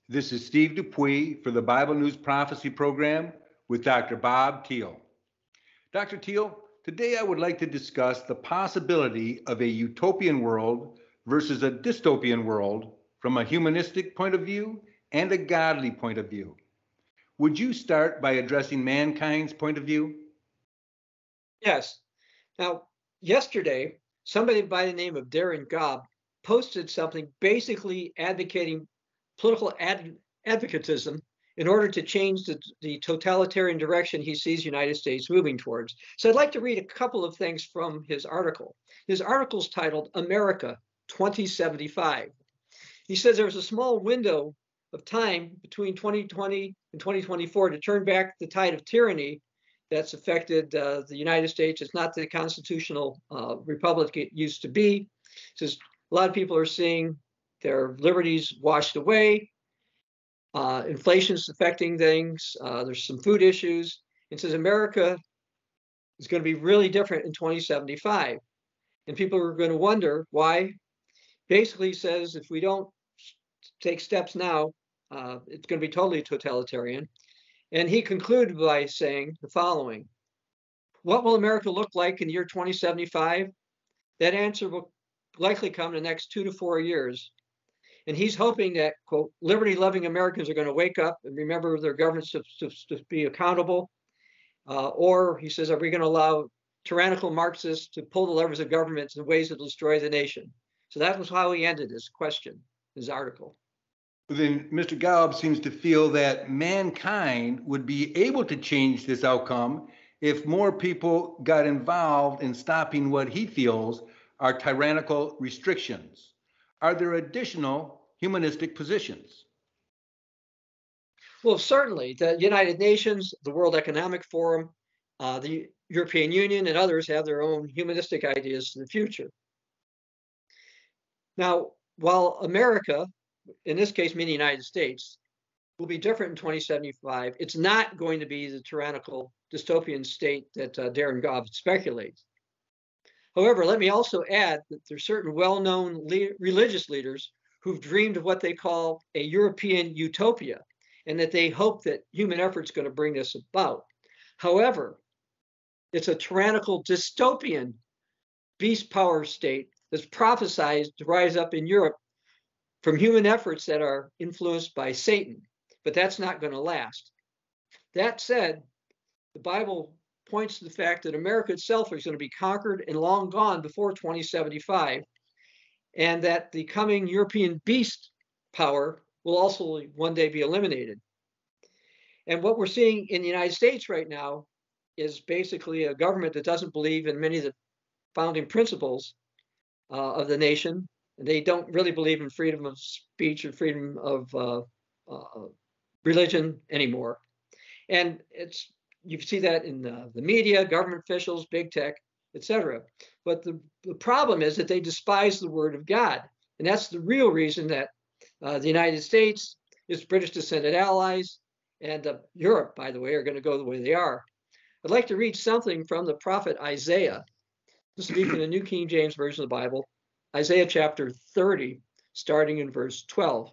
This is Steve Dupuy for the Bible News Prophecy Program with Dr. Bob Thiel. Dr. Thiel, today I would like to discuss the possibility of a utopian world versus a dystopian world from a humanistic point of view and a godly point of view. Would you start by addressing mankind's point of view? Yes. Now, yesterday, somebody by the name of Darren Gobb posted something basically advocating political advocatism in order to change the totalitarian direction he sees the United States moving towards. So I'd like to read a couple of things from his article. His article is titled America 2075. He says there was a small window of time between 2020 and 2024 to turn back the tide of tyranny that's affected the United States. It's not the constitutional republic it used to be. It says a lot of people are seeing their liberties washed away. Inflation's affecting things. There's some food issues. It says America is going to be really different in 2075. And people are going to wonder why. Basically says if we don't take steps now, it's going to be totally totalitarian. And he concluded by saying the following: what will America look like in the year 2075? That answer will likely come in the next 2 to 4 years. And he's hoping that, quote, liberty-loving Americans are going to wake up and remember their governments to be accountable. Or, he says, are we going to allow tyrannical Marxists to pull the levers of governments in ways that will destroy the nation? So that was how he ended his question, his article. Then Mr. Gobb seems to feel that mankind would be able to change this outcome if more people got involved in stopping what he feels are tyrannical restrictions. Are there additional humanistic positions? Well, certainly. The United Nations, the World Economic Forum, the European Union, and others have their own humanistic ideas for the future. Now, while America, in this case, meaning the United States, will be different in 2075, it's not going to be the tyrannical dystopian state that Darren Gobb speculates. However, let me also add that there are certain well-known religious leaders who've dreamed of what they call a European utopia, and that they hope that human effort's going to bring this about. However, it's a tyrannical dystopian beast power state that's prophesied to rise up in Europe from human efforts that are influenced by Satan, but that's not going to last. That said, the Bible points to the fact that America itself is going to be conquered and long gone before 2075, and that the coming European beast power will also one day be eliminated. And what we're seeing in the United States right now is basically a government that doesn't believe in many of the founding principles of the nation. They don't really believe in freedom of speech or freedom of religion anymore. And you see that in the media, government officials, big tech, etc. But the problem is that they despise the word of God. And that's the real reason that the United States, its British descended allies, and Europe, by the way, are going to go the way they are. I'd like to read something from the prophet Isaiah. This will be from the New King James Version of the Bible, Isaiah chapter 30, starting in verse 12.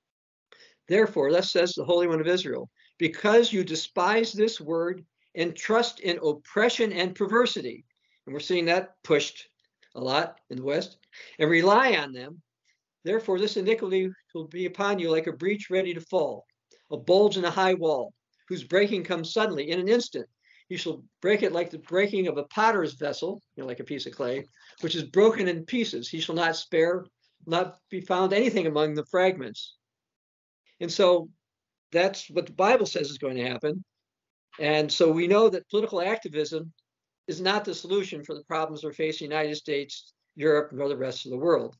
Therefore, thus says the Holy One of Israel, because you despise this word and trust in oppression and perversity, and we're seeing that pushed a lot in the West, and rely on them, therefore this iniquity will be upon you like a breach ready to fall, a bulge in a high wall, whose breaking comes suddenly in an instant. You shall break it like the breaking of a potter's vessel, like a piece of clay, which is broken in pieces. He shall not spare, not be found anything among the fragments. And so that's what the Bible says is going to happen. And so we know that political activism is not the solution for the problems we're facing in the United States, Europe, nor the rest of the world.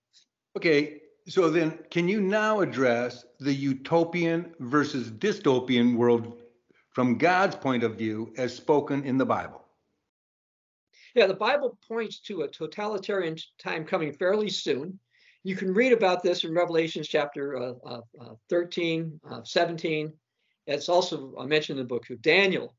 Okay, so then can you now address the utopian versus dystopian world from God's point of view as spoken in the Bible? Yeah, the Bible points to a totalitarian time coming fairly soon. You can read about this in Revelation chapter 13, 17. It's also mentioned in the book of Daniel.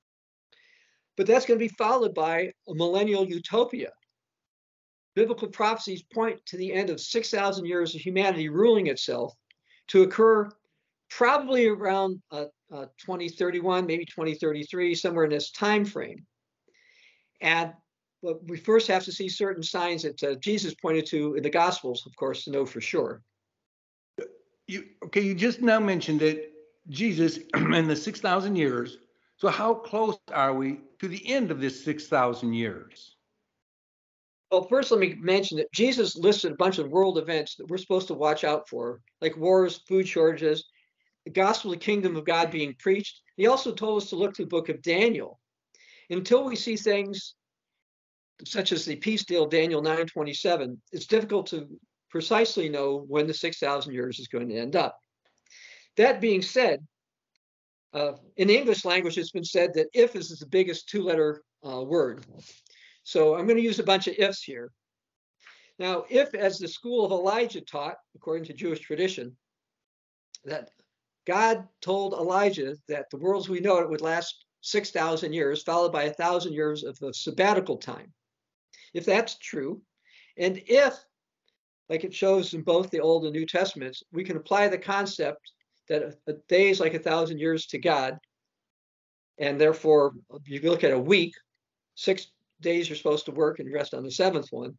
But that's going to be followed by a millennial utopia. Biblical prophecies point to the end of 6,000 years of humanity ruling itself to occur probably around 2031, maybe 2033, somewhere in this time frame. And but we first have to see certain signs that Jesus pointed to in the Gospels, of course, to know for sure. You just now mentioned that Jesus in the 6,000 years. So how close are we to the end of this 6,000 years? Well, first, let me mention that Jesus listed a bunch of world events that we're supposed to watch out for, like wars, food shortages, the gospel of the kingdom of God being preached. He also told us to look to the book of Daniel. Until we see things such as the peace deal, Daniel 9:27, it's difficult to precisely know when the 6,000 years is going to end up. That being said, in the English language, it's been said that if is the biggest two-letter word. So I'm going to use a bunch of ifs here. Now, if, as the school of Elijah taught, according to Jewish tradition, that God told Elijah that the world as we know it would last 6,000 years, followed by 1,000 years of a sabbatical time. If that's true, and if, like it shows in both the Old and New Testaments, we can apply the concept that a day is like 1,000 years to God, and therefore, if you look at a week, 6 days you're supposed to work and rest on the seventh one.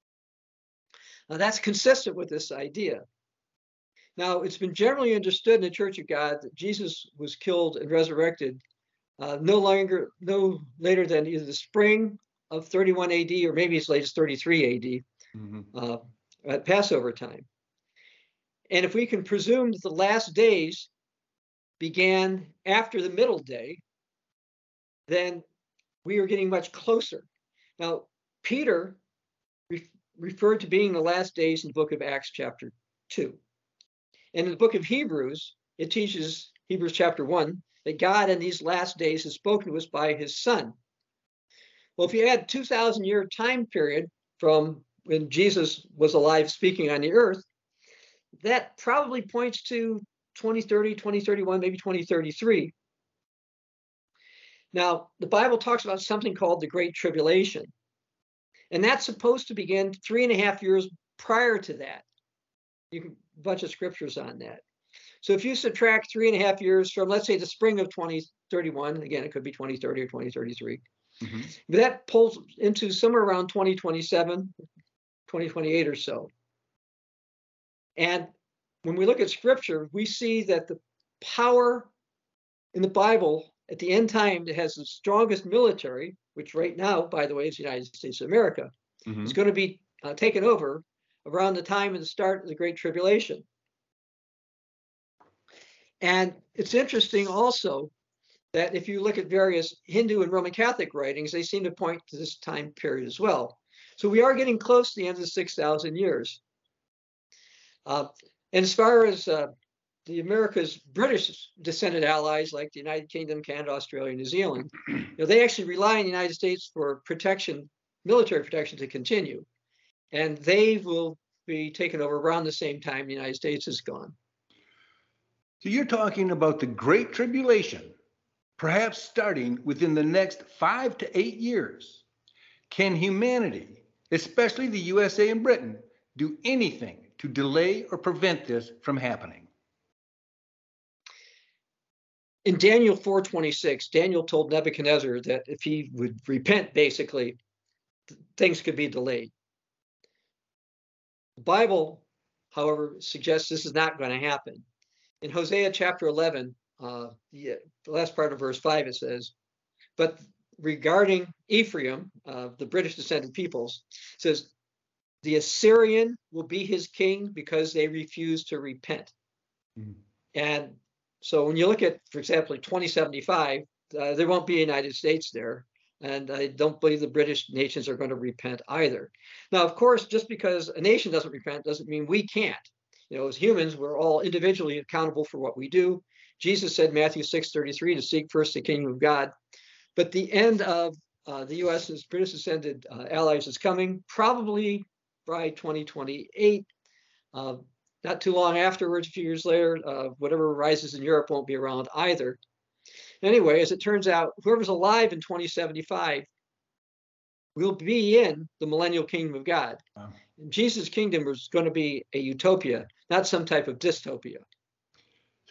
Now, that's consistent with this idea. Now, it's been generally understood in the Church of God that Jesus was killed and resurrected no later than either the spring of 31 AD or maybe as late as 33 AD at Passover time. And if we can presume that the last days began after the middle day, then we are getting much closer. Now, Peter referred to being the last days in the book of Acts chapter 2. And in the book of Hebrews, it teaches, Hebrews chapter 1, that God in these last days has spoken to us by his Son. Well, if you add 2,000-year time period from when Jesus was alive speaking on the earth, that probably points to 2030, 2031, maybe 2033. Now, the Bible talks about something called the Great Tribulation, and that's supposed to begin 3.5 years prior to that. You can a bunch of scriptures on that. So if you subtract 3.5 years from, let's say, the spring of 2031, again, it could be 2030 or 2033, but that pulls into somewhere around 2027, 2028 or so. And when we look at scripture, we see that the power in the Bible at the end time that has the strongest military, which right now, by the way, is the United States of America, is going to be taken over around the time of the start of the Great Tribulation. And it's interesting also that if you look at various Hindu and Roman Catholic writings, they seem to point to this time period as well. So we are getting close to the end of the 6,000 years. And as far as the America's British descended allies like the United Kingdom, Canada, Australia, New Zealand, they actually rely on the United States for protection, military protection to continue. And they will be taken over around the same time the United States is gone. So you're talking about the Great Tribulation, perhaps starting within the next 5 to 8 years. Can humanity, especially the USA and Britain, do anything to delay or prevent this from happening? In Daniel 4:26, Daniel told Nebuchadnezzar that if he would repent, basically, things could be delayed. The Bible, however, suggests this is not going to happen. In Hosea chapter 11, the last part of verse 5, it says, but regarding Ephraim, the British descended peoples, it says, the Assyrian will be his king because they refuse to repent. And so when you look at, for example, 2075, there won't be a United States there. And I don't believe the British nations are going to repent either. Now, of course, just because a nation doesn't repent doesn't mean we can't. As humans, we're all individually accountable for what we do. Jesus said, Matthew 6:33, to seek first the kingdom of God. But the end of the U.S.'s British descended allies is coming, probably by 2028. Not too long afterwards, a few years later, whatever rises in Europe won't be around either. Anyway, as it turns out, whoever's alive in 2075 will be in the millennial kingdom of God. Wow. Jesus' kingdom is going to be a utopia, not some type of dystopia. So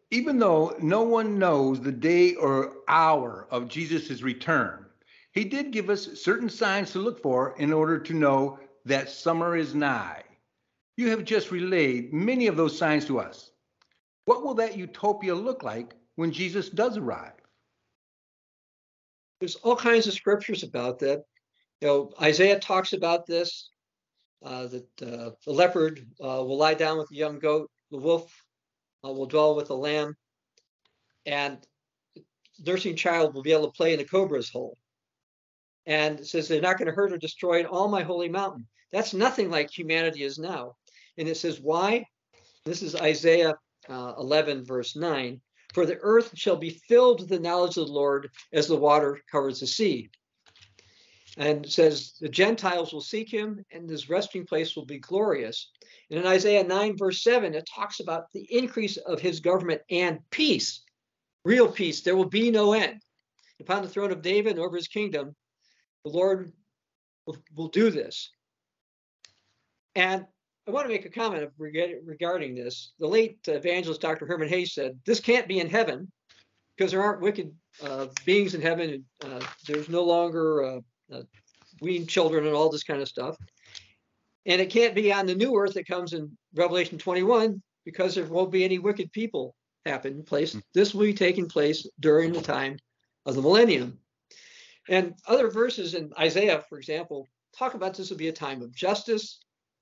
Even though no one knows the day or hour of Jesus' return, he did give us certain signs to look for in order to know that summer is nigh. You have just relayed many of those signs to us. What will that utopia look like when Jesus does arrive? There's all kinds of scriptures about that. Isaiah talks about this, that the leopard will lie down with the young goat, the wolf will dwell with the lamb, and nursing child will be able to play in the cobra's hole. And it says they're not going to hurt or destroy all my holy mountain. That's nothing like humanity is now. And it says, why? This is Isaiah 11, verse 9. For the earth shall be filled with the knowledge of the Lord as the water covers the sea. And it says, the Gentiles will seek him, and his resting place will be glorious. And in Isaiah 9, verse 7, it talks about the increase of his government and peace, real peace. There will be no end. Upon the throne of David and over his kingdom, the Lord will do this. And I want to make a comment regarding this. The late evangelist Dr. Herman Hayes said, this can't be in heaven because there aren't wicked beings in heaven. There's no longer weaned children and all this kind of stuff. And it can't be on the new earth that comes in Revelation 21 because there won't be any wicked people happen place. This will be taking place during the time of the millennium. And other verses in Isaiah, for example, talk about this will be a time of justice.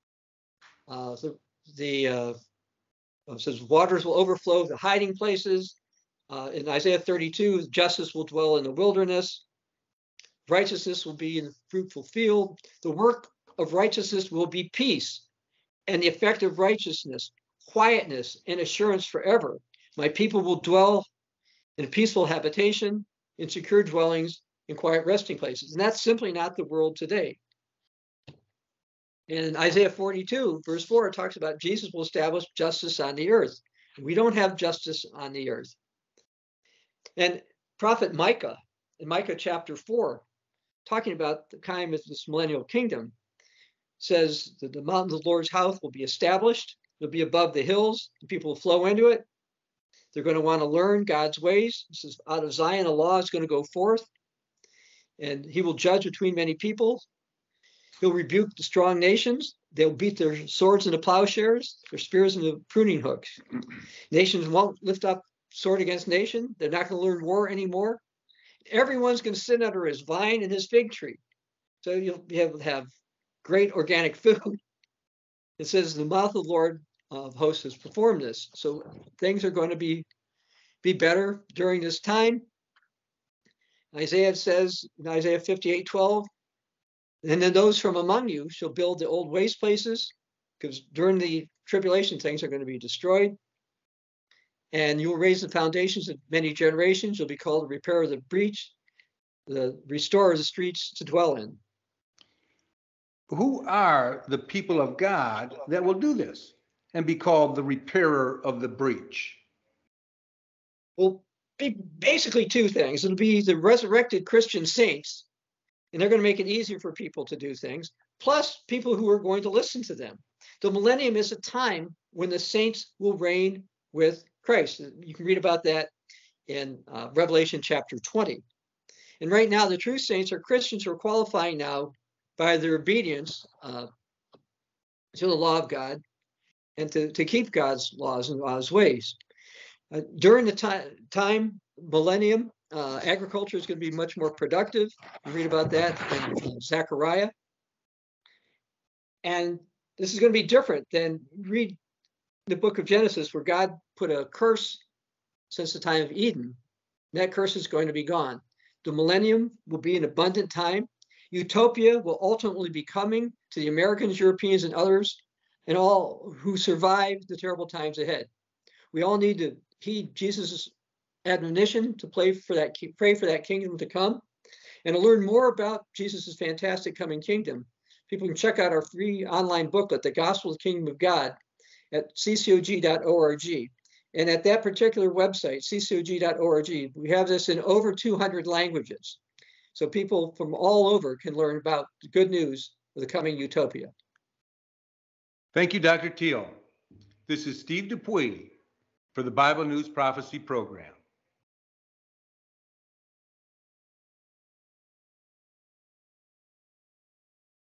It says waters will overflow the hiding places. In Isaiah 32, justice will dwell in the wilderness. Righteousness will be in the fruitful field. The work of righteousness will be peace, and the effect of righteousness, quietness, and assurance forever. My people will dwell in a peaceful habitation, in secure dwellings, in quiet resting places. And that's simply not the world today. And in Isaiah 42, verse 4, it talks about Jesus will establish justice on the earth. We don't have justice on the earth. And prophet Micah, in Micah chapter 4, talking about the kind of this millennial kingdom, says that the mountains of the Lord's house will be established. It'll be above the hills. The people will flow into it. They're going to want to learn God's ways. This is out of Zion, a law is going to go forth. And he will judge between many people. He'll rebuke the strong nations. They'll beat their swords into plowshares, their spears into pruning hooks. Nations won't lift up sword against nation. They're not going to learn war anymore. Everyone's going to sit under his vine and his fig tree. So you'll be able to have great organic food. It says the mouth of the Lord of hosts has performed this. So things are going to be better during this time. Isaiah says in Isaiah 58:12, and then those from among you shall build the old waste places, because during the tribulation things are going to be destroyed. And you will raise the foundations of many generations. You'll be called the repairer of the breach, the restorer of the streets to dwell in. Who are the people of God that will do this and be called the repairer of the breach? Well, basically two things. It'll be the resurrected Christian saints, and they're going to make it easier for people to do things, plus people who are going to listen to them. The millennium is a time when the saints will reign with Christ. You can read about that in Revelation chapter 20. And right now, the true saints are Christians who are qualifying now by their obedience to the law of God and to keep God's laws and God's ways. During the time millennium, agriculture is going to be much more productive. You read about that in Zechariah. And this is going to be different than read the book of Genesis, where God put a curse since the time of Eden. That curse is going to be gone. The millennium will be an abundant time. Utopia will ultimately be coming to the Americans, Europeans, and others, and all who survive the terrible times ahead. We all need to heed Jesus' admonition to pray for that kingdom to come, and to learn more about Jesus' fantastic coming kingdom. People can check out our free online booklet, The Gospel of the Kingdom of God, at ccog.org. And at that particular website, ccog.org, we have this in over 200 languages. So people from all over can learn about the good news of the coming utopia. Thank you, Dr. Teal. This is Steve Dupuy for the Bible News Prophecy Program.